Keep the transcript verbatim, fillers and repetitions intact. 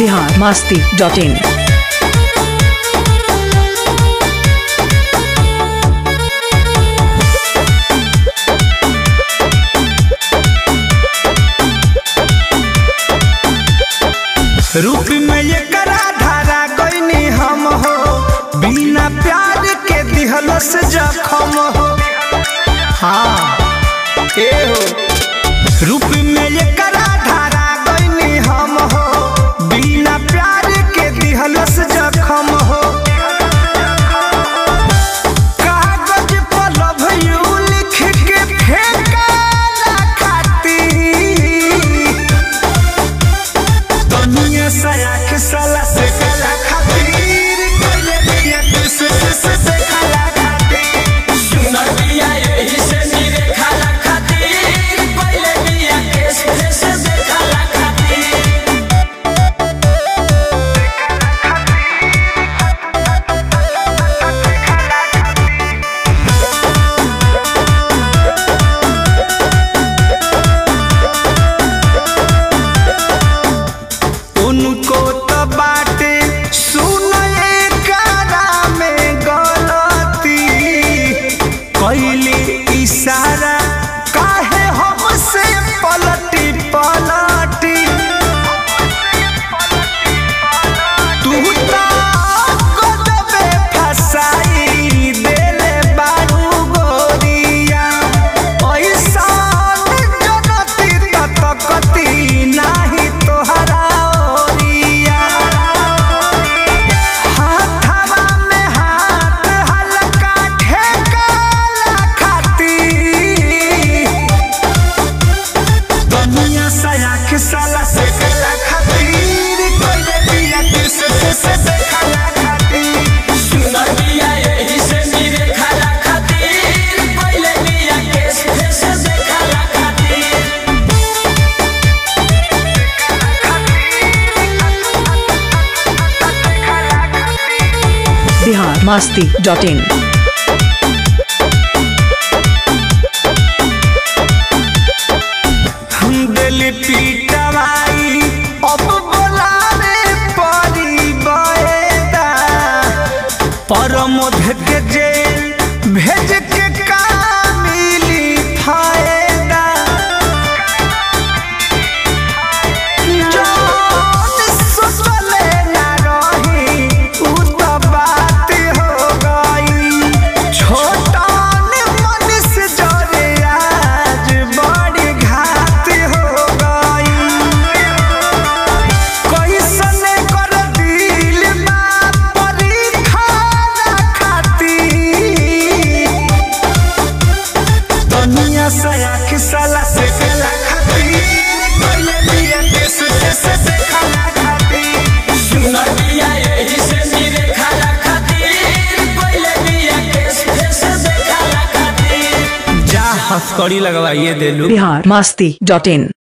Bihar Masti dot इन। रूप में ये करा धारा गईनी हम हो, बिना प्यार के दिहलस जखम हो। हाँ ए हो, रूप में ये करा धारा गईनी हम हो, बिना प्यार के दिहलस जखम हो। कागज पर लव यू लिख के फेंकला खाती, दुनिया सयाख साला से कला खातिर कोई दिया किस से से खला खातिर। सुनर दिया यही से मेरे खाला खातिर, कोई दिया किस से से खला खातिर। उनको तो बाटे सुनए कारा में गलती, कैली इशारा काहे हमसे पलटी पलटी। तू तो कदमे फसाई देले बारू गोरिया, ऐसान जनती तकती नाही तोहरा ओरिया। हाथवा में हाथ हल्का ठेकाला खाती, दुनिया सयाख साला से कला खातिर कोई दिया किस से से खला खातिर। सुनर दिया यही से मेरे खाला खातिर, कोई दिया किस से से खला खातिर। Bihar Masti dot in. हम दिल पीटवाई अब बोलावे परी बएदा, परमोध के जेल भेज के का मिली फायदा। जौन सोचले ना रही उ तो बात हो गई, छोटन मन से जरे आज बड़ी घात हो गई। कैसने कर दिल बा परीक्षा खाती, दुनिया सयाख साला से कला खातिर कोई दिया किस से से खला खातिर। सुनर दिया यही से मेरे खाला खातिर, कोई दिया किस से से खला खातिर। जा हथकड़ी लगवाइए देलू। बिहार मस्ती डॉट इन।